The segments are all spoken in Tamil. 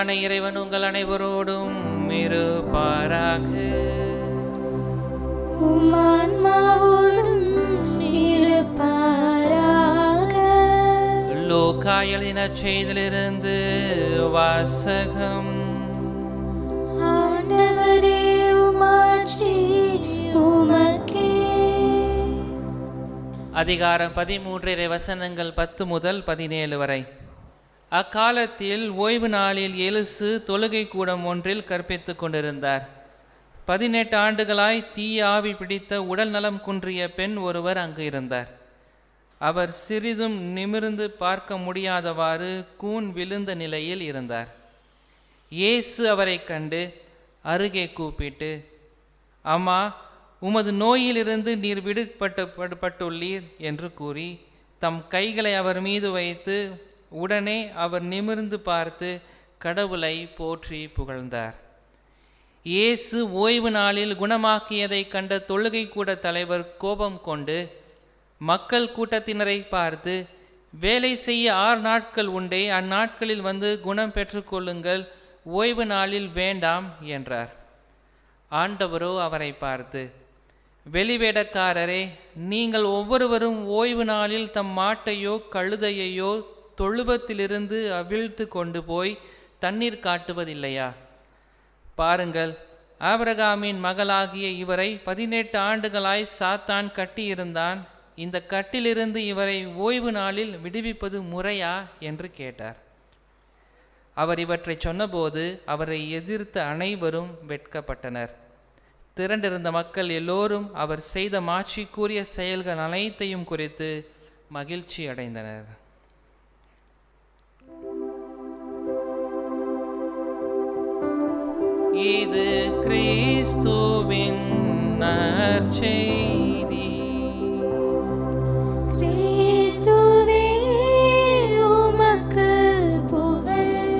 தந்தையான இறைவன் உங்கள் அனைவரோடும் இருப்பாராக. உம் ஆன்மாவோடும் இருப்பாராக. லூக்கா எழுதின செய்தியிலிருந்து வாசகம். ஆண்டவரே, உமாட்சி உமக்கே. அதிகாரம் 13 வசனங்கள் 10 முதல் 17 வரை. அக்காலத்தில் ஓய்வு நாளில் இயேசு தொழுகை கூடம் ஒன்றில் கற்பித்து கொண்டிருந்தார். 18 ஆண்டுகளாய் தீய ஆவி பிடித்த உடல் நலம் குன்றிய பெண் ஒருவர் அங்கு இருந்தார். அவர் சிறிதும் நிமிர்ந்து பார்க்க முடியாதவாறு கூன் விழுந்த நிலையில் இருந்தார். இயேசு அவரை கண்டு அருகே கூப்பிட்டு, அம்மா, உமது நோயிலிருந்து நீர் விடுபட்டுள்ளீர் என்று கூறி தம் கைகளை அவர் மீது வைத்து உடனே அவர் நிமிர்ந்து பார்த்து கடவுளை போற்றி புகழ்ந்தார். இயேசு ஓய்வு நாளில் குணமாக்கியதை கண்ட தொழுகை கூட தலைவர் கோபம் கொண்டு மக்கள் கூட்டத்தினரை பார்த்து, வேலை செய்ய 6 நாட்கள் உண்டே, அந்நாட்களில் வந்து குணம் பெற்றுக்கொள்ளுங்கள், ஓய்வு நாளில் வேண்டாம் என்றார். ஆண்டவரோ அவரை பார்த்து, வெளிவேடக்காரரே, நீங்கள் ஒவ்வொருவரும் ஓய்வு நாளில் தம் மாட்டையோ கழுதையையோ தொழுவத்திலிருந்து அவிழ்த்து கொண்டு போய் தண்ணீர் காட்டுவதில்லையா? பாருங்கள், ஆபிரகாமின் மகளாகிய இவரை 18 ஆண்டுகளாய் சாத்தான் கட்டியிருந்தான். இந்த கட்டிலிருந்து இவரை ஓய்வு நாளில் விடுவிப்பது முறையா என்று கேட்டார். அவர் இவற்றை சொன்னபோது அவரை எதிர்த்த அனைவரும் வெட்கப்பட்டனர். திரண்டிருந்த மக்கள் எல்லோரும் அவர் செய்த மாட்சிக்குரிய செயல்கள் அனைத்தையும் குறித்து மகிழ்ச்சி அடைந்தனர். இது கிறிஸ்துவின் நற்செய்தி. கிறிஸ்துவே, உமக்கு புகழ்.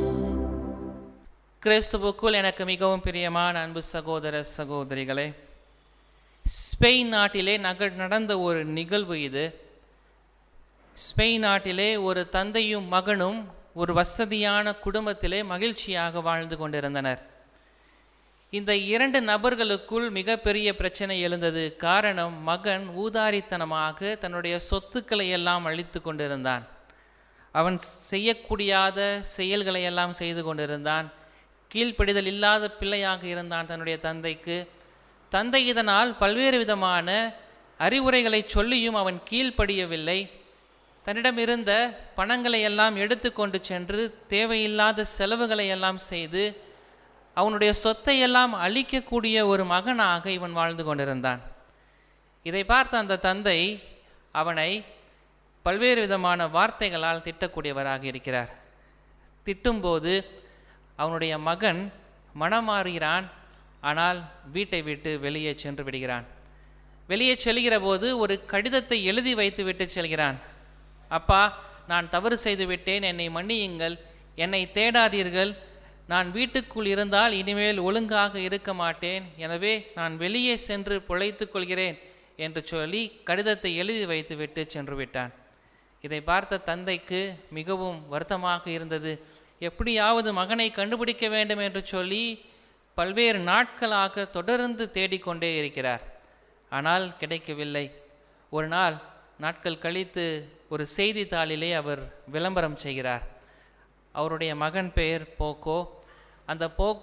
கிறிஸ்துவுக்குள் எனக்கு மிகவும் பிரியமான அன்பு சகோதர சகோதரிகளே, ஸ்பெயின் நாட்டிலே நடந்த ஒரு நிகழ்வு இது. ஸ்பெயின் நாட்டிலே ஒரு தந்தையும் மகனும் ஒரு வசதியான குடும்பத்திலே மகிழ்ச்சியாக வாழ்ந்து கொண்டிருந்தனர். இந்த 2 நபர்களுக்குள் மிகப்பெரிய பிரச்சனை எழுந்தது. காரணம், மகன் ஊதாரித்தனமாக தன்னுடைய சொத்துக்களை எல்லாம் அழித்து கொண்டிருந்தான். அவன் செய்யக்கூடாத செயல்களை எல்லாம் செய்து கொண்டிருந்தான். கீழ்ப்படிதல் இல்லாத பிள்ளையாக இருந்தான் தன்னுடைய தந்தைக்கு. தந்தை இதனால் பல்வேறு விதமான அறிவுரைகளை சொல்லியும் அவன் கீழ்ப்படியவில்லை. தன்னிடம் இருந்த பணங்களை எல்லாம் எடுத்து கொண்டு சென்று தேவையில்லாத செலவுகளை எல்லாம் செய்து அவனுடைய சொத்தை எல்லாம் அழிக்கக்கூடிய ஒரு மகனாக இவன் வாழ்ந்து கொண்டிருந்தான். இதை பார்த்த அந்த தந்தை அவனை பல்வேறு விதமான வார்த்தைகளால் திட்டக்கூடியவராக இருக்கிறார். திட்டும்போது அவனுடைய மகன் மனமாறுகிறான். ஆனால் வீட்டை விட்டு வெளியே சென்று விடுகிறான். வெளியே செல்கிற போது ஒரு கடிதத்தை எழுதி வைத்து விட்டு செல்கிறான். அப்பா, நான் தவறு செய்து விட்டேன், என்னை மன்னியுங்கள், என்னை தேடாதீர்கள், நான் வீட்டுக்குள் இருந்தால் இனிமேல் ஒழுங்காக இருக்க மாட்டேன், எனவே நான் வெளியே சென்று பிழைத்துக் கொள்கிறேன் என்று சொல்லி கடிதத்தை எழுதி வைத்து விட்டு சென்று விட்டான். இதை பார்த்த தந்தைக்கு மிகவும் வருத்தமாக இருந்தது. எப்படியாவது மகனை கண்டுபிடிக்க வேண்டும் என்று சொல்லி பல்வேறு நாட்களாக தொடர்ந்து தேடிக்கொண்டே இருக்கிறார். ஆனால் கிடைக்கவில்லை. ஒரு நாள் நாட்கள் கழித்து ஒரு செய்தித்தாளிலே அவர் விளம்பரம் செய்கிறார். அவருடைய மகன் பெயர் போக்கோ. அந்த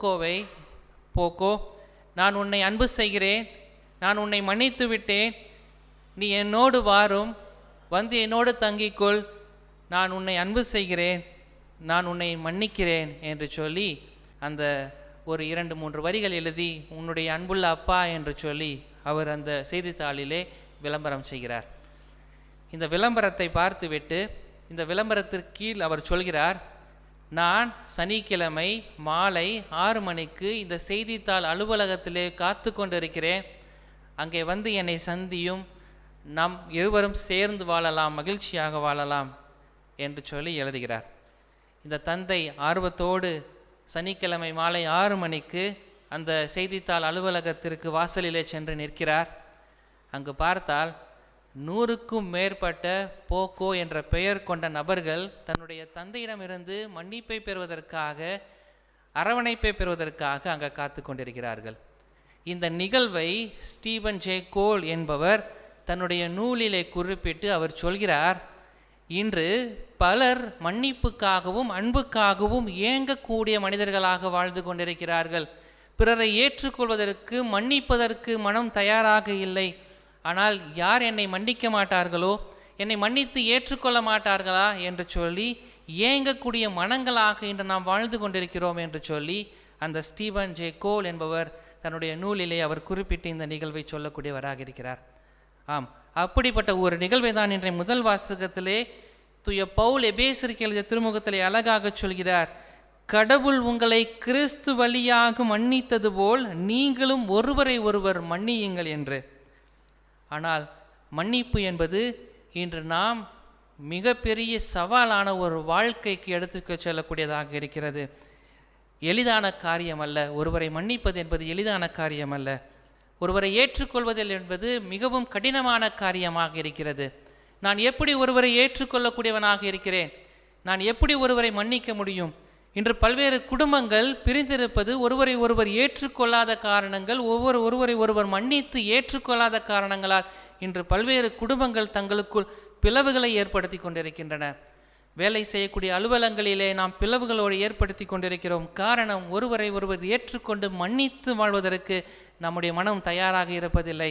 போக்கோ, நான் உன்னை அன்பு செய்கிறேன், நான் உன்னை மன்னித்து விட்டேன், நீ என்னோடு வாரும், வந்து என்னோடு தங்கிக்கொள், நான் உன்னை அன்பு செய்கிறேன், நான் உன்னை மன்னிக்கிறேன் என்று சொல்லி அந்த ஒரு 2-3 வரிகள் எழுதி உன்னுடைய அன்புள்ள அப்பா என்று சொல்லி அவர் அந்த செய்தித்தாளிலே விளம்பரம் செய்கிறார். இந்த விளம்பரத்தை பார்த்துவிட்டு இந்த விளம்பரத்திற்கு கீழ் அவர் சொல்கிறார், நான் சனிக்கிழமை மாலை 6 மணிக்கு இந்த செய்தித்தாள் அலுவலகத்திலே காத்து கொண்டிருக்கிறேன், அங்கே வந்து என்னை சந்தியும், நாம் இருவரும் சேர்ந்து வாழலாம், மகிழ்ச்சியாக வாழலாம் என்று சொல்லி எழுதுகிறார். இந்த தந்தை ஆர்வத்தோடு சனிக்கிழமை மாலை 6 மணிக்கு அந்த செய்தித்தாள் அலுவலகத்திற்கு வாசலிலே சென்று நிற்கிறார். அங்கு பார்த்தால் 100க்கும் மேற்பட்ட போக்கோ என்ற பெயர் கொண்ட நபர்கள் தன்னுடைய தந்தையிடமிருந்து மன்னிப்பை பெறுவதற்காக, அரவணைப்பை பெறுவதற்காக அங்கே காத்து கொண்டிருக்கிறார்கள். இந்த நிகழ்வை ஸ்டீபன் ஜே கோல் என்பவர் தன்னுடைய நூலிலே குறிப்பிட்டு அவர் சொல்கிறார், இன்று பலர் மன்னிப்புக்காகவும் அன்புக்காகவும் ஏங்கக்கூடிய மனிதர்களாக வாழ்ந்து கொண்டிருக்கிறார்கள். பிறரை ஏற்றுக்கொள்வதற்கு, மன்னிப்பதற்கு மனம் தயாராக இல்லை. ஆனால் யார் என்னை மன்னிக்க மாட்டார்களோ, என்னை மன்னித்து ஏற்றுக்கொள்ள மாட்டார்களா என்று சொல்லி ஏங்கக்கூடிய மனங்களாக இன்று நாம் வாழ்ந்து கொண்டிருக்கிறோம் என்று சொல்லி அந்த ஸ்டீபன் ஜே கோல் என்பவர் தன்னுடைய நூலிலே அவர் குறிப்பிட்டு இந்த நிகழ்வை சொல்லக்கூடியவராக இருக்கிறார். ஆம், அப்படிப்பட்ட ஒரு நிகழ்வை தான் இன்றைய முதல் வாசகத்திலே தூய பவுல் எபேசியருக்கு எழுதிய திருமுகத்திலே அழகாக சொல்கிறார். கடவுள் உங்களை கிறிஸ்து வழியாக மன்னித்தது போல் நீங்களும் ஒருவரை ஒருவர் மன்னியுங்கள் என்று. ஆனால் மன்னிப்பு என்பது இன்று நாம் மிகப்பெரிய சவாலான ஒரு வாழ்க்கைக்கு எடுத்து செல்லக்கூடியதாக இருக்கிறது. எளிதான காரியம் அல்ல. ஒருவரை மன்னிப்பது என்பது எளிதான காரியம் அல்ல. ஒருவரை ஏற்றுக்கொள்வதில் என்பது மிகவும் கடினமான காரியமாக இருக்கிறது. நான் எப்படி ஒருவரை ஏற்றுக்கொள்ளக்கூடியவனாக இருக்கிறேன்? நான் எப்படி ஒருவரை மன்னிக்க முடியும்? இன்று பல்வேறு குடும்பங்கள் பிரிந்திருப்பது ஒருவரை ஒருவர் ஏற்றுக்கொள்ளாத காரணங்கள், ஒருவரை ஒருவர் மன்னித்து ஏற்றுக்கொள்ளாத காரணங்களால் இன்று பல்வேறு குடும்பங்கள் தங்களுக்குள் பிளவுகளை ஏற்படுத்தி கொண்டிருக்கின்றன. வேலை செய்யக்கூடிய அலுவலகங்களிலே நாம் பிளவுகளோடு ஏற்படுத்தி கொண்டிருக்கிறோம். காரணம், ஒருவரை ஒருவர் ஏற்றுக்கொண்டு மன்னித்து வாழ்வதற்கு நம்முடைய மனம் தயாராக இருப்பதில்லை.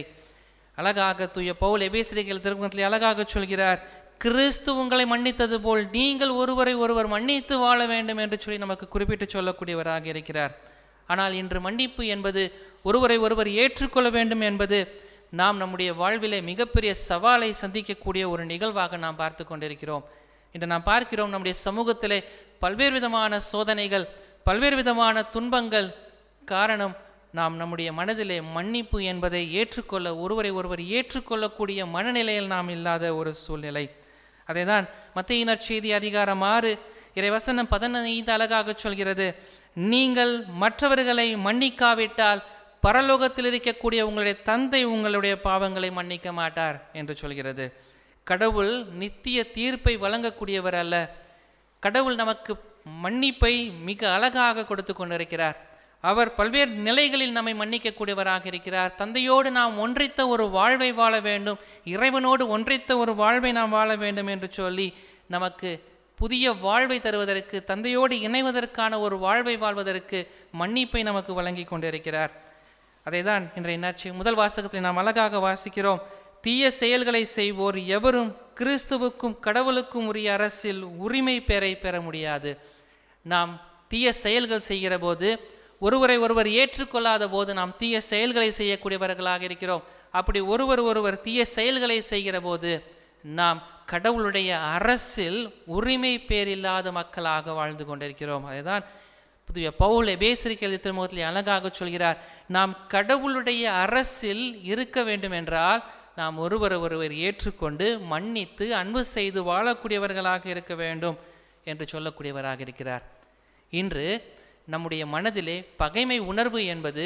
அழகாக தூய பவுல் எபேசியர் திருமுகத்திலே அழகாக சொல்கிறார், கிறிஸ்து உங்களை மன்னித்தது போல் நீங்கள் ஒருவரை ஒருவர் மன்னித்து வாழ வேண்டும் என்று சொல்லி நமக்கு குறிப்பிட்டு சொல்லக்கூடியவராக இருக்கிறார். ஆனால் இன்று மன்னிப்பு என்பது, ஒருவரை ஒருவர் ஏற்றுக்கொள்ள வேண்டும் என்பது நாம் நம்முடைய வாழ்விலே மிகப்பெரிய சவாலை சந்திக்கக்கூடிய ஒரு நிகழ்வாக நாம் பார்த்து கொண்டிருக்கிறோம். இன்று நாம் பார்க்கிறோம், நம்முடைய சமூகத்திலே பல்வேறு விதமான சோதனைகள், பல்வேறு விதமான துன்பங்கள். காரணம், நாம் நம்முடைய மனதிலே மன்னிப்பு என்பதை ஏற்றுக்கொள்ள, ஒருவரை ஒருவர் ஏற்றுக்கொள்ளக்கூடிய மனநிலையில் நாம் இல்லாத ஒரு சூழ்நிலை. அதை தான் மத்தேயு நற்செய்தி அதிகாரம் 6 இறைவசனம் 15 அழகாக சொல்கிறது. நீங்கள் மற்றவர்களை மன்னிக்காவிட்டால் பரலோகத்தில் இருக்கக்கூடிய உங்களுடைய தந்தை உங்களுடைய பாவங்களை மன்னிக்க மாட்டார் என்று சொல்கிறது. கடவுள் நித்திய தீர்ப்பை வழங்கக்கூடியவர் அல்ல. கடவுள் நமக்கு மன்னிப்பை மிக அழகாக கொடுத்து கொண்டிருக்கிறார். அவர் பல்வேறு நிலைகளில் நம்மை மன்னிக்கக்கூடியவராக இருக்கிறார். தந்தையோடு நாம் ஒன்றித்த ஒரு வாழ்வை வாழ வேண்டும், இறைவனோடு ஒன்றித்த ஒரு வாழ்வை நாம் வாழ வேண்டும் என்று சொல்லி நமக்கு புதிய வாழ்வை தருவதற்கு, தந்தையோடு இணைவதற்கான ஒரு வாழ்வை வாழ்வதற்கு மன்னிப்பை நமக்கு வழங்கி கொண்டிருக்கிறார். அதை தான் இன்றைய முதல் வாசகத்தில் நாம் அழகாக வாசிக்கிறோம். தீய செயல்களை செய்வோர் எவரும் கிறிஸ்துவுக்கும் கடவுளுக்கும் உரிய அரசில் உரிமை பெற முடியாது. நாம் தீய செயல்கள் செய்கிற போது, ஒருவரை ஒருவர் ஏற்றுக்கொள்ளாத போது நாம் தீய செயல்களை செய்யக்கூடியவர்களாக இருக்கிறோம். அப்படி ஒருவர் தீய செயல்களை செய்கிற போது நாம் கடவுளுடைய அரசில் உரிமை பேரில்லாத மக்களாக வாழ்ந்து கொண்டிருக்கிறோம். அதுதான் புதிய பவுல் எபேசியருக்கு எழுதிய திருமுகத்திலே அழகாக சொல்கிறார். நாம் கடவுளுடைய அரசில் இருக்க வேண்டும் என்றால் நாம் ஒருவர் ஏற்றுக்கொண்டு மன்னித்து அன்பு செய்து வாழக்கூடியவர்களாக இருக்க வேண்டும் என்று சொல்லக்கூடியவராக இருக்கிறார். இன்று நம்முடைய மனதிலே பகைமை உணர்வு என்பது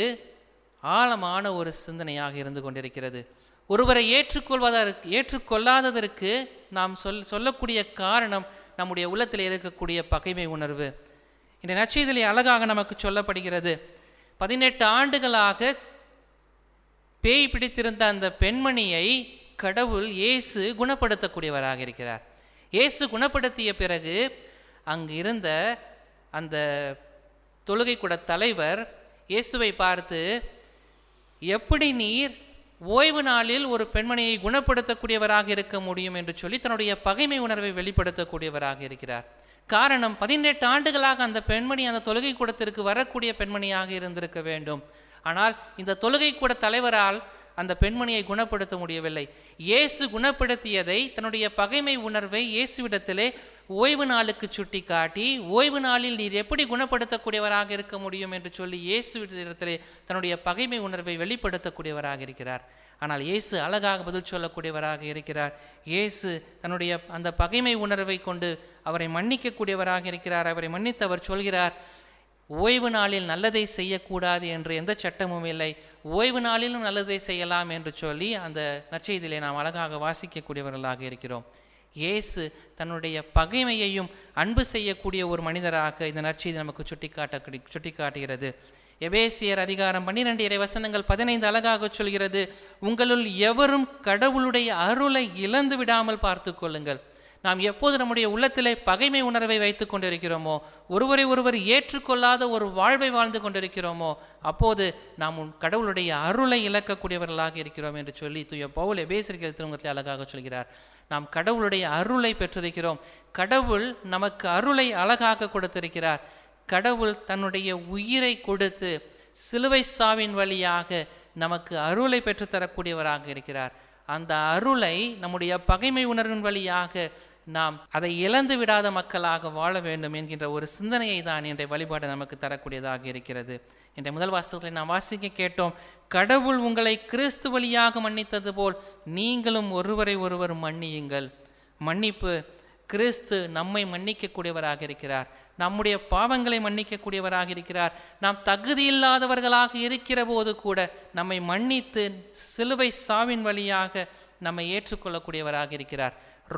ஆழமான ஒரு சிந்தனையாக இருந்து கொண்டிருக்கிறது. ஒருவரை ஏற்றுக்கொள்ளாததற்கு நாம் சொல்லக்கூடிய காரணம் நம்முடைய உள்ளத்தில் இருக்கக்கூடிய பகைமை உணர்வு. இந்த நற்செய்தியிலே அழகாக நமக்கு சொல்லப்படுகிறது. 18 ஆண்டுகளாக பேய் பிடித்திருந்த அந்த பெண்மணியை கடவுள் இயேசு குணப்படுத்தக்கூடியவராக இருக்கிறார். இயேசு குணப்படுத்திய பிறகு அங்கு இருந்த அந்த தொழுகை கூட தலைவர் இயேசுவை பார்த்து, எப்படி நீர் ஓய்வு நாளில் ஒரு பெண்மணியை குணப்படுத்தக்கூடியவராக இருக்க முடியும் என்று சொல்லி தன்னுடைய பகைமை உணர்வை வெளிப்படுத்தக்கூடியவராக இருக்கிறார். காரணம், 18 ஆண்டுகளாக அந்த பெண்மணி அந்த தொழுகை கூடத்திற்கு வரக்கூடிய பெண்மணியாக இருந்திருக்க வேண்டும். ஆனால் இந்த தொழுகை கூட தலைவரால் அந்த பெண்மணியை குணப்படுத்த முடியவில்லை. இயேசு குணப்படுத்தியதை, தன்னுடைய பகைமை உணர்வை இயேசுவிடத்திலே ஓய்வு நாளுக்கு சுட்டி காட்டி, ஓய்வு நாளில் நீர் எப்படி குணப்படுத்தக்கூடியவராக இருக்க முடியும் என்று சொல்லி இயேசுவிடத்திலே தன்னுடைய பகைமை உணர்வை வெளிப்படுத்தக்கூடியவராக இருக்கிறார். ஆனால் இயேசு அழகாக பதில் சொல்லக்கூடியவராக இருக்கிறார். இயேசு தன்னுடைய அந்த பகைமை உணர்வை கொண்டு அவரை மன்னிக்கக்கூடியவராக இருக்கிறார். அவரை மன்னித்து அவர் சொல்கிறார், ஓய்வு நாளில் நல்லதை செய்யக்கூடாது என்று எந்த சட்டமும் இல்லை, ஓய்வு நாளிலும் நல்லதை செய்யலாம் என்று சொல்லி அந்த நற்செய்தியிலே நாம் அழகாக வாசிக்கக்கூடியவர்களாக இருக்கிறோம். இயேசு தன்னுடைய பகைமையையும் அன்பு செய்யக்கூடிய ஒரு மனிதராக இந்த நற்செய்தி நமக்கு சுட்டிக்காட்டுகிறது. எபேசியர் அதிகாரம் 12 இறைவசனங்கள் 15 அழகாக சொல்கிறது, உங்களுள் எவரும் கடவுளுடைய அருளை இழந்து விடாமல் பார்த்து கொள்ளுங்கள். நாம் எப்போது நம்முடைய உள்ளத்திலே பகைமை உணர்வை வைத்து கொண்டிருக்கிறோமோ, ஒருவரை ஒருவர் ஏற்றுக்கொள்ளாத ஒரு வாழ்வை வாழ்ந்து கொண்டிருக்கிறோமோ, அப்போது நாம் கடவுளுடைய அருளை இழக்கக்கூடியவர்களாக இருக்கிறோம் என்று சொல்லி தூய பவுல் எபேசியர் திருமுகத்தில் அழகாக சொல்கிறார். நாம் கடவுளுடைய அருளை பெற்றிருக்கிறோம். கடவுள் நமக்கு அருளை அழகாக கொடுத்திருக்கிறார். கடவுள் தன்னுடைய உயிரை கொடுத்து சிலுவை சாவின் வழியாக நமக்கு அருளை பெற்றுத்தரக்கூடியவராக இருக்கிறார். அந்த அருளை நம்முடைய பகைமை உணர்வின் வழியாக நாம் அதை இழந்து விடாத மக்களாக வாழ வேண்டும் என்கின்ற ஒரு சிந்தனையை தான் இன்றைய வழிபாடு நமக்கு தரக்கூடியதாக இருக்கிறது. இன்றைய முதல் வாசகத்தை நாம் வாசிக்க கேட்டோம், கடவுள் உங்களை கிறிஸ்து வழியாக மன்னித்தது போல் நீங்களும் ஒருவரை ஒருவர் மன்னியுங்கள். மன்னிப்பு, கிறிஸ்து நம்மை மன்னிக்கக்கூடியவராக இருக்கிறார், நம்முடைய பாவங்களை மன்னிக்கக்கூடியவராக இருக்கிறார். நாம் தகுதியில்லாதவர்களாக இருக்கிற போது கூட நம்மை மன்னித்து சிலுவை சாவின் வழியாக நம்மை ஏற்றுக்கொள்ளக்கூடியவராக இருக்கிறார்.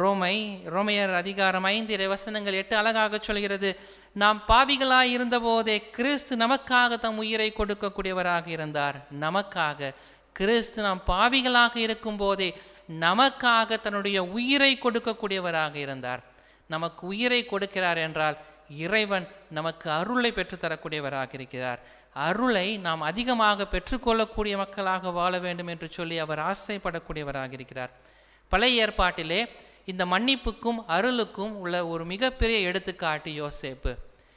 ரோமையர் அதிகாரம் 5 இறைவசனங்கள் 8 அழகாக சொல்கிறது, நாம் பாவிகளாய் இருந்த போதே கிறிஸ்து நமக்காக தம் உயிரை கொடுக்கக்கூடியவராக இருந்தார். நமக்காக கிறிஸ்து நாம் பாவிகளாக இருக்கும் போதே நமக்காக தன்னுடைய உயிரை கொடுக்கக்கூடியவராக இருந்தார். நமக்கு உயிரை கொடுக்கிறார் என்றால் இறைவன் நமக்கு அருளை பெற்றுத்தரக்கூடியவராக இருக்கிறார். அருளை நாம் அதிகமாக பெற்றுக்கொள்ளக்கூடிய மக்களாக வாழ வேண்டும் என்று சொல்லி அவர் ஆசைப்படக்கூடியவராக இருக்கிறார். பழைய ஏற்பாட்டிலே இந்த மன்னிப்புக்கும் அருளுக்கும் உள்ள ஒரு மிகப்பெரிய எடுத்துக்காட்டு யோசேப்பு.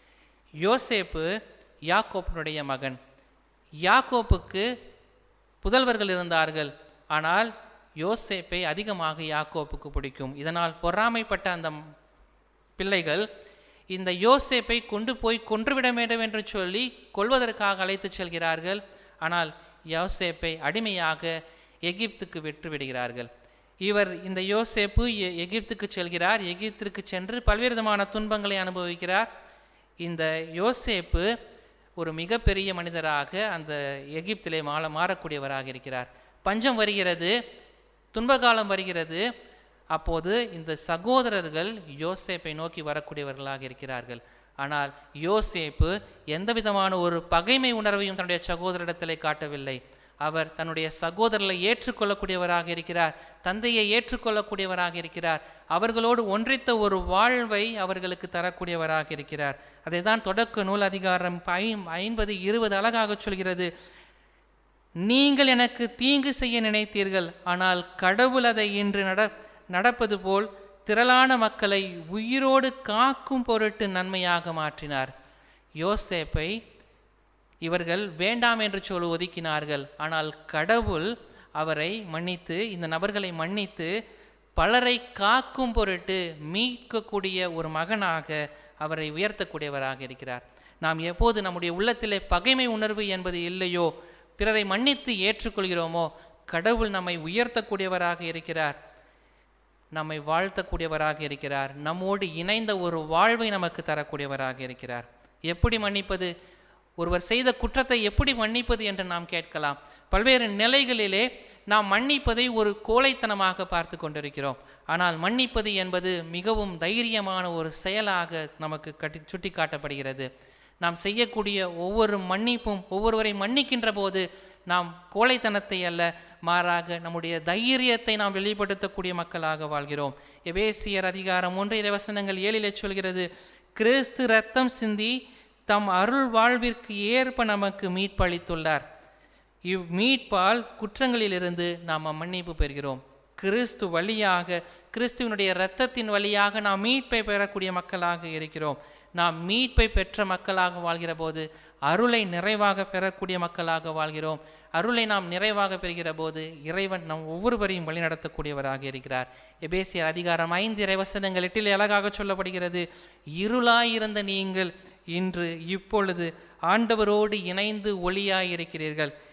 யோசேப்பு யாக்கோப்பினுடைய மகன். யாக்கோப்புக்கு புதல்வர்கள் இருந்தார்கள், ஆனால் யோசேப்பை அதிகமாக யாக்கோப்புக்கு பிடிக்கும். இதனால் பொறாமைப்பட்ட அந்த பிள்ளைகள் இந்த யோசேப்பை கொண்டு போய் கொன்றுவிட வேண்டும் என்று சொல்லி கொல்வதற்காக அழைத்து செல்கிறார்கள். ஆனால் யோசேப்பை அடிமையாக எகிப்துக்கு விட்டு விடுகிறார்கள். இந்த யோசேப்பு எகிப்துக்கு செல்கிறார். எகிப்திற்கு சென்று பல்வேறு விதமான துன்பங்களை அனுபவிக்கிறார். இந்த யோசேப்பு ஒரு மிகப்பெரிய மனிதராக அந்த எகிப்திலே மாறக்கூடியவராக இருக்கிறார். பஞ்சம் வருகிறது, துன்பகாலம் வருகிறது. அப்போது இந்த சகோதரர்கள் யோசேப்பை நோக்கி வரக்கூடியவர்களாக இருக்கிறார்கள். ஆனால் யோசேப்பு எந்த விதமான ஒரு பகைமை உணர்வையும் தன்னுடைய சகோதரிடத்திலே காட்டவில்லை. அவர் தன்னுடைய சகோதரர்களை ஏற்றுக்கொள்ளக்கூடியவராக இருக்கிறார், தந்தையை ஏற்றுக்கொள்ளக்கூடியவராக இருக்கிறார், அவர்களோடு ஒன்றித்த ஒரு வாழ்வை அவர்களுக்கு தரக்கூடியவராக இருக்கிறார். அதை தான் தொடக்க நூல் அதிகாரம் 50:20 அழகாக சொல்கிறது, நீங்கள் எனக்கு தீங்கு செய்ய நினைத்தீர்கள், ஆனால் கடவுள் அதை இன்று நடப்பது போல் திரளான மக்களை உயிரோடு காக்கும் பொருட்டு நன்மையாக மாற்றினார். யோசேப்பை இவர்கள் வேண்டாம் என்று சொல்லி ஒதுக்கினார்கள். ஆனால் கடவுள் அவரை மன்னித்து, இந்த நபர்களை மன்னித்து பலரை காக்கும் பொருட்டு மீட்கக்கூடிய ஒரு மகனாக அவரை உயர்த்தக்கூடியவராக இருக்கிறார். நாம் எப்போது நம்முடைய உள்ளத்திலே பகைமை உணர்வு என்பது இல்லையோ, பிறரை மன்னித்து ஏற்றுக்கொள்கிறோமோ, கடவுள் நம்மை உயர்த்தக்கூடியவராக இருக்கிறார், நம்மை வாழ்த்தக்கூடியவராக இருக்கிறார், நம்மோடு இணைந்த ஒரு வாழ்வை நமக்கு தரக்கூடியவராக இருக்கிறார். எப்படி மன்னிப்பது? ஒருவர் செய்த குற்றத்தை எப்படி மன்னிப்பது என்று நாம் கேட்கலாம். பல்வேறு நிலைகளிலே நாம் மன்னிப்பதை ஒரு கோழைத்தனமாக பார்த்து கொண்டிருக்கிறோம். ஆனால் மன்னிப்பது என்பது மிகவும் தைரியமான ஒரு செயலாக நமக்கு சுட்டி காட்டப்படுகிறது. நாம் செய்யக்கூடிய ஒவ்வொரு மன்னிப்பும், ஒவ்வொருவரை மன்னிக்கின்ற போது நாம் கோழைத்தனத்தை அல்ல, மாறாக நம்முடைய தைரியத்தை நாம் வெளிப்படுத்தக்கூடிய மக்களாக வாழ்கிறோம். எபேசியர் அதிகாரம் 1 இறைவசனங்கள் 7 சொல்கிறது, கிறிஸ்து இரத்தம் சிந்தி தம் அருள் வாழ்விற்கு ஏற்ப நமக்கு மீட்பளித்துள்ளார். இம்மீட்பால் குற்றங்களிலிருந்து நாம் மன்னிப்பு பெறுகிறோம். கிறிஸ்து வழியாக, கிறிஸ்துவனுடைய இரத்தத்தின் வழியாக நாம் மீட்பை பெறக்கூடிய மக்களாக இருக்கிறோம். நாம் மீட்பை பெற்ற மக்களாக வாழ்கிற போது அருளை நிறைவாக பெறக்கூடிய மக்களாக வாழ்கிறோம். அருளை நாம் நிறைவாக பெறுகிற போது இறைவன் நம் ஒவ்வொருவரையும் வழிநடத்தக்கூடியவராக இருக்கிறார். எபேசியர் அதிகாரம் 5 இறைவசனங்கள் 8 அழகாக சொல்லப்படுகிறது, இருளாயிருந்த நீங்கள் இன்று இப்பொழுது ஆண்டவரோடு இணைந்து ஒளியாயிருக்கிறீர்கள்.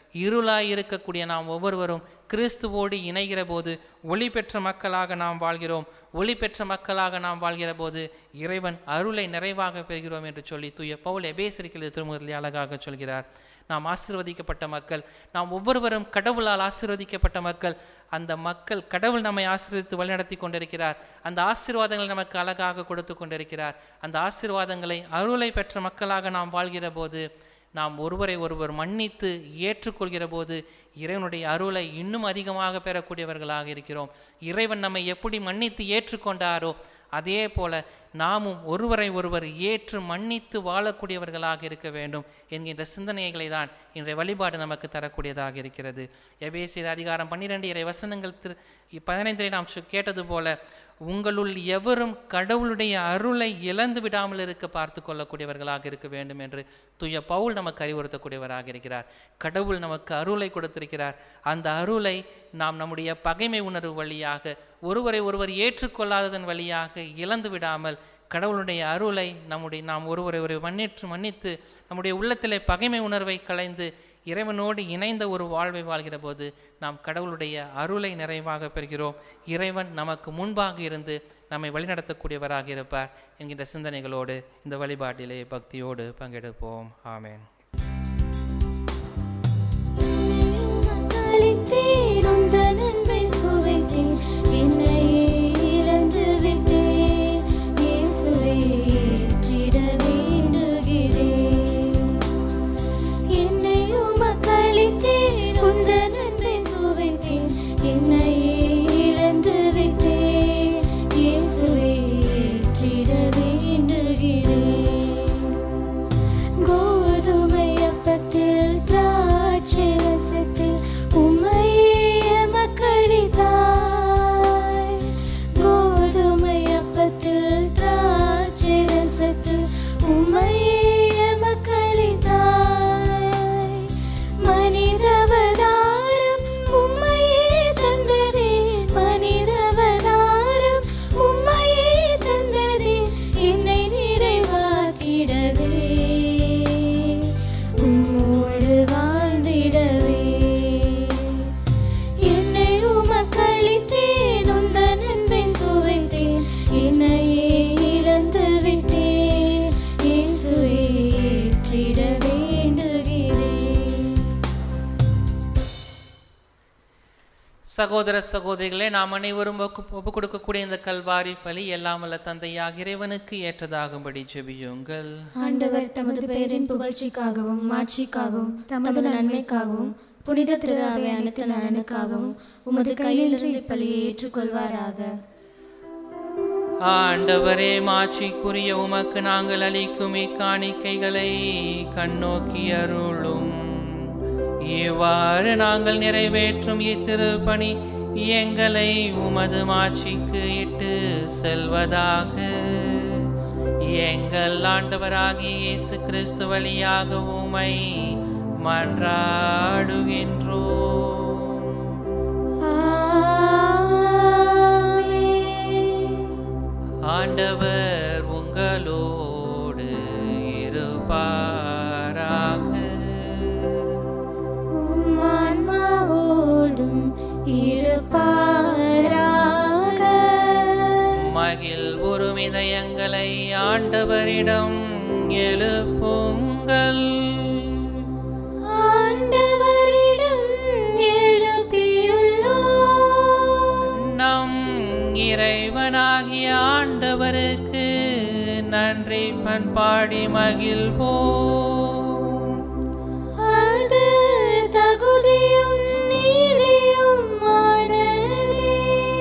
இருளாய் இருக்கக்கூடிய நாம் ஒவ்வொருவரும் கிறிஸ்துவோடு இணைகிற போது ஒளி பெற்ற மக்களாக நாம் வாழ்கிறோம். ஒளி பெற்ற மக்களாக நாம் வாழ்கிற போது இறைவன் அருளை நிறைவாக பெறுகிறோம் என்று சொல்லி தூய பவுல் எபேசியருக்கு திருமுகத்திலே அழகாக சொல்கிறார். நாம் ஆசீர்வதிக்கப்பட்ட மக்கள், நாம் ஒவ்வொருவரும் கடவுளால் ஆசீர்வதிக்கப்பட்ட மக்கள். அந்த மக்கள் கடவுள் நம்மை ஆசீர்வதித்து வழிநடத்தி கொண்டிருக்கிறார். அந்த ஆசீர்வாதங்களை நமக்கு அழகாக கொடுத்து கொண்டிருக்கிறார். அந்த ஆசீர்வாதங்களை அருளை பெற்ற மக்களாக நாம் வாழ்கிற போது, நாம் ஒருவரை ஒருவர் மன்னித்து ஏற்றுக்கொள்கிற போது இறைவனுடைய அருளை இன்னும் அதிகமாக பெறக்கூடியவர்களாக இருக்கிறோம். இறைவன் நம்மை எப்படி மன்னித்து ஏற்றுக்கொண்டாரோ அதே போல நாமும் ஒருவரை ஒருவர் ஏற்று மன்னித்து வாழக்கூடியவர்களாக இருக்க வேண்டும் என்கின்ற சிந்தனைகளை தான் இன்றைய வழிபாடு நமக்கு தரக்கூடியதாக இருக்கிறது. எபேசியர் அதிகாரம் 12 இறை வசனங்கள் 15 நாம் கேட்டது போல, உங்களுள் எவரும் கடவுளுடைய அருளை இழந்து விடாமல் இருக்க பார்த்து கொள்ளக்கூடியவர்களாக இருக்க வேண்டும் என்று தூய பவுல் நமக்கு அறிவுறுத்தக்கூடியவராக இருக்கிறார். கடவுள் நமக்கு அருளை கொடுத்திருக்கிறார். அந்த அருளை நாம் நம்முடைய பகைமை உணர்வு வழியாக, ஒருவரை ஒருவர் ஏற்றுக்கொள்ளாததன் வழியாக இழந்து விடாமல் கடவுளுடைய அருளை நாம் ஒருவரை மன்னித்து நம்முடைய உள்ளத்திலே பகைமை உணர்வை களைந்து இறைவனோடு இணைந்த ஒரு வாழ்வை வாழ்கிற போது நாம் கடவுளுடைய அருளை நிறைவாக பெறுகிறோம். இறைவன் நமக்கு முன்பாக இருந்து நம்மை வழிநடத்தக்கூடியவராக இருப்பார் என்கின்ற சிந்தனைகளோடு இந்த வழிபாட்டிலே பக்தியோடு பங்கெடுப்போம். ஆமேன். சகோதர சகோதரிகளே, நாம் அனைவரும் ஒப்பு கொடுக்கக்கூடிய இந்த கல்வாரி பலி எல்லாம் வல்ல தந்தையாக இறைவனுக்கு ஏற்றதாகும்படி ஜெபியுங்கள். ஆண்டவர் தமது பெயரின் புகழ்ச்சிக்காகவும் மாட்சிக்காகவும் தமது நன்மைக்காகவும் புனித திரு அவை அனைத்து நலனுக்காகவும் உமது கையிலிருந்து பலியை ஏற்றுக்கொள்வாராக. ஆண்டவரே, மாட்சிக்குரிய உமக்கு நாங்கள் அளிக்கும் இக்காணிக்கைகளை கண்ணோக்கி அருளும். இவ்வாறு நாங்கள் நிறைவேற்றும் இத்திருப்பணி எங்களை உமது மாட்சிக்கு இட்டு செல்வதாக. எங்கள் ஆண்டவராகிய இயேசு கிறிஸ்து வழியாக உம்மை மன்றாடுகின்றோம். ஆண்டவர் உங்களோடு இருப்பாராக. உம்மான்மாவோடும் இருப்பாராக. மகிழ்வுறும் இதயங்களை ஆண்டவரிடம் எழுப்புங்கள். ஆண்டவரிடம் எழுப்பியுள்ளோம். நம் இறைவனாகிய ஆண்டவருக்கு நன்றி பண்பாடி மகிழ்வோம். அது தகுதியும் நீதியுமானதே.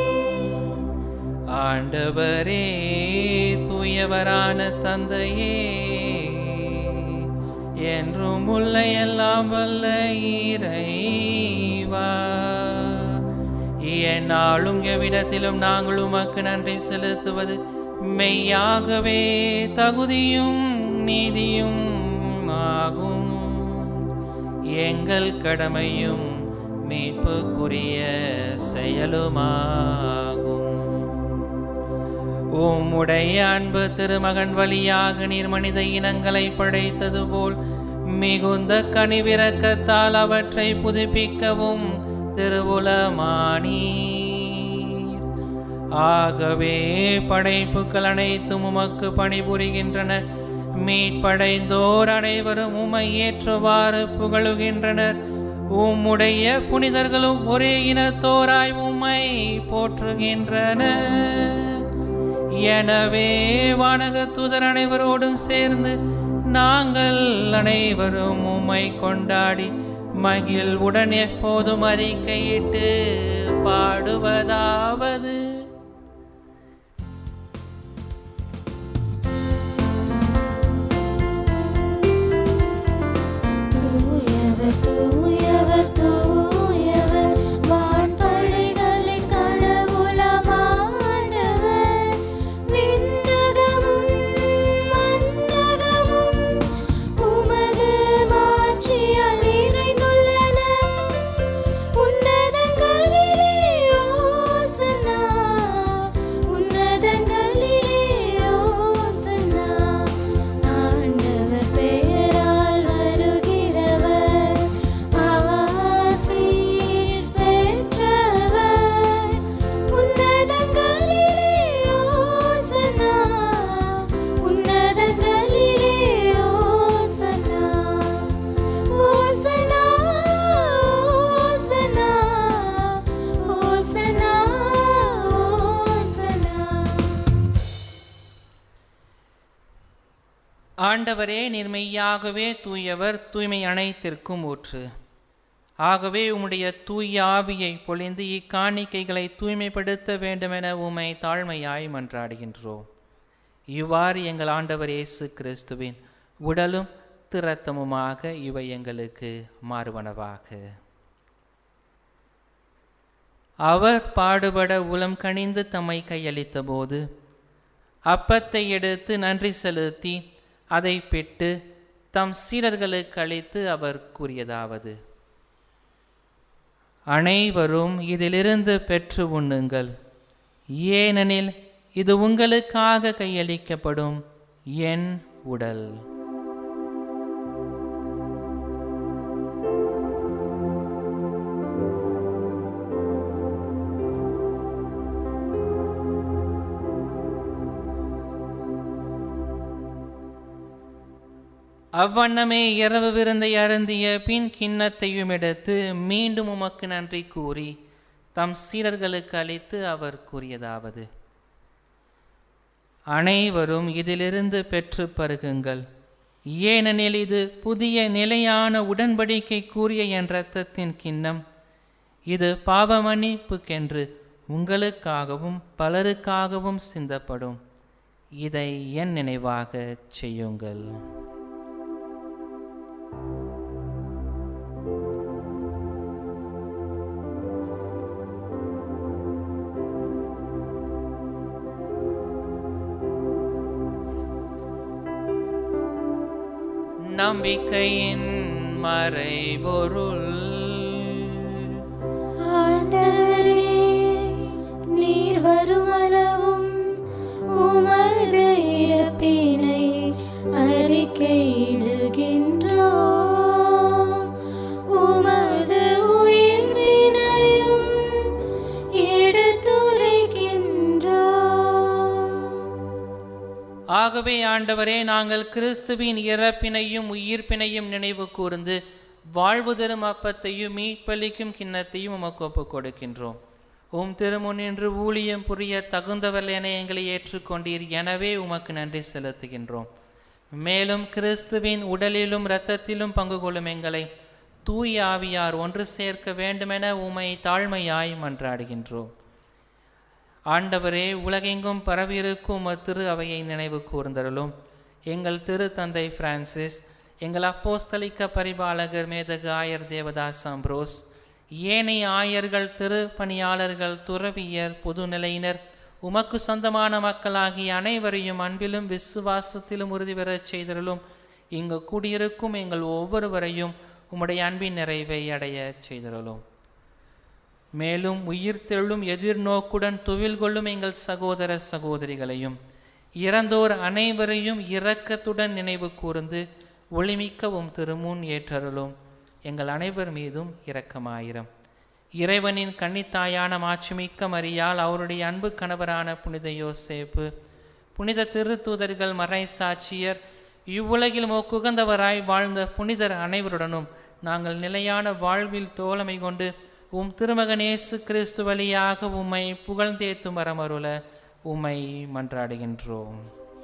ஆண்டவரே, தூயவரான தந்தையே, என்றும் உள்ள எல்லாம் வல்ல இறைவா, எந்நாளும் எவ்விடத்திலும் நாங்கள் உமக்கு நன்றி செலுத்துவது மெய்யாகவே தகுதியும் நீதியும் ஆகும். எங்கள் கடமையும் மீட்புக்குரிய செயலுமாகும். உம்முடைய அன்பு திருமகன் வழியாக நீர் மனித இனங்களை படைத்தது போல் மிகுந்த கனிவிரக்கத்தால் அவற்றை புதுப்பிக்கவும் திருவுளமானீர். ஆகவே படைப்புகள் அனைத்தும் உமக்கு பணிபுரிகின்றன. மீட்படைந்தோர் அனைவரும் உம்மை ஏற்றவாறு புகழுகின்றனர். உம்முடைய புனிதர்களும் ஒரே இனத்தோராய் உம்மை போற்றுகின்றனர். எனவே வானக தூதர் அனைவரோடும் சேர்ந்து நாங்கள் அனைவரும் உம்மை கொண்டாடி மகிழ்வுடன் எப்போதும் அறிக்கையிட்டு பாடுவதாவது: தூயவர் தூயவர் வான்படைகளின் கடவுளமானவர். விண்ணகமும் மண்ணகமும் உமது மாட்சியால் நிறைந்துள்ளன. உன்னதங்களிலே ஓசன்னா, உன்னதங்களிலே ஓசன்னா. ஆண்டவர் பெயரால் வருகிறவர் ஆசீர் பெற்றவர். உன்னதங்களிலே ஓசன்னா, உன்னதங்களிலே ஓசன்னா. ஓசன்னா, ஓசன்னா, ஓசன்னா, ஓசன்னா. ஆண்டவரே, நீர் மெய்யாகவே தூயவர், தூய்மை அனைத்திற்கும் ஊற்று. ஆகவே உம்முடைய தூய ஆவியை பொழிந்து இக்காணிக்கைகளை தூய்மைப்படுத்த வேண்டுமென உம்மை தாழ்மையாய் மன்றாடுகின்றோம். இவ்வாறு எங்கள் ஆண்டவர் இயேசு கிறிஸ்துவின் உடலும் இரத்தமுமாக இவை எங்களுக்கு மாறுவனவாக. அவர் பாடுபட உளம் கனிந்து தம்மை கையளித்த போது அப்பத்தை எடுத்து நன்றி செலுத்தி அதை பிட்டு தம் சீடர்களுக்கு அளித்து அவர் கூறியதாவது: அனைவரும் இதிலிருந்து பெற்று உண்ணுங்கள், ஏனெனில் இது உங்களுக்காக கையளிக்கப்படும் என் உடல். அவ்வண்ணமே இரவு விருந்தை அருந்திய பின் கிண்ணத்தையும் எடுத்து மீண்டும் உமக்கு நன்றி கூறி தம் சீடர்களுக்கு அளித்து அவர் கூறியதாவது: அனைவரும் இதிலிருந்து பெற்று பருகுங்கள், ஏனெனில் இது புதிய நிலையான உடன்படிக்கை கூறிய என் இரத்தத்தின் கிண்ணம். இது பாவ மன்னிப்புக்கென்று உங்களுக்காகவும் பலருக்காகவும் சிந்தப்படும். இதை என் நினைவாக செய்யுங்கள். நம்பிக்கையின் மறைபொருள். ஆண்டவரே, நீர் வருமளவும் உமது இறப்பினை அறிக்கையிடுகின்றோம், உமது உயிர்ப்பினையும் எடுத்துரைக்கின்றோம். ஆகவே ஆண்டவரே, நாங்கள் கிறிஸ்துவின் இறப்பினையும் உயிர்ப்பினையும் நினைவு கூர்ந்து வாழ்வு தரும் அப்பத்தையும் மீட்பளிக்கும் கிண்ணத்தையும் உமக்கு ஒப்புக் கொடுக்கின்றோம். உம் திருமுன்னின்று ஊழியம் புரிய தகுந்தவர்கள் என எங்களை ஏற்றுக்கொண்டீர். எனவே உமக்கு நன்றி செலுத்துகின்றோம். மேலும் கிறிஸ்துவின் உடலிலும் இரத்தத்திலும் பங்கு கொள்ளும் எங்களை தூய ஆவியார் ஒன்று சேர்க்க வேண்டுமென உம்மை தாழ்மையாய் மன்றாடுகின்றோம். ஆண்டவரே, உலகெங்கும் பரவியிருக்கும் திரு அவையை நினைவு கூர்ந்தருளும். எங்கள் திரு தந்தை பிரான்சிஸ், எங்கள் அப்போஸ்தலிக்க பரிபாலகர் மேதகு ஆயர் தேவதாஸ் அம்ப்ரோஸ், ஏனைய ஆயர்கள், திரு பணியாளர்கள், துறவியர், பொதுநிலையினர், உமக்கு சொந்தமான மக்களாகிய அனைவரையும் அன்பிலும் விசுவாசத்திலும் உறுதி பெறச் செய்தருளும். இங்கு கூடியிருக்கும் எங்கள் ஒவ்வொருவரையும் உம்முடைய அன்பின் நிறைவை அடைய செய்தருளும். மேலும் உயிர்த்தெழும் எதிர்நோக்குடன் துவில் கொள்ளும் எங்கள் சகோதர சகோதரிகளையும் இறந்தோர் அனைவரையும் இரக்கத்துடன் நினைவு கூர்ந்து ஒளிமிக்கவும் திருமுன் ஏற்றருளும். எங்கள் அனைவர் மீதும் இரக்கமாயிரம். இறைவனின் கன்னித்தாயான மாட்சிமிக்க மரியாள், அவருடைய அன்பு கணவரான புனித யோசேப்பு, புனித திருத்தூதர்கள், மறை சாட்சியர், இவ்வுலகில் மோக்குகந்தவராய் வாழ்ந்த புனிதர் அனைவருடனும் நாங்கள் நிலையான வாழ்வில் தோழமை கொண்டு உம் திருமகன் இயேசு கிறிஸ்து வழியாக உம்மை புகழ்ந்தேத்தும் வரமருள உம்மை மன்றாடுகின்றோம்.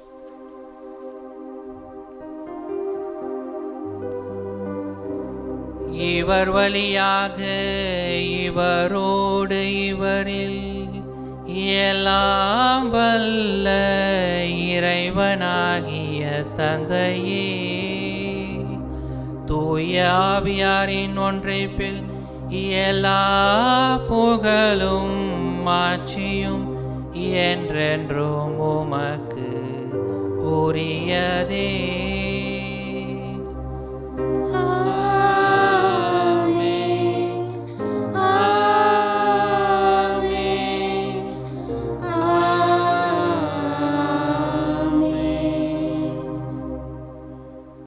இவர் வழியாக இவரோடு இவரில் எல்லாம் வல்ல இறைவனாகிய தந்தையே, தூய ஆவியாரின் ஒன்றைப்பில் எல்லா புகழும் மாட்சியும் என்றென்றும் உமக்கு உரியதே.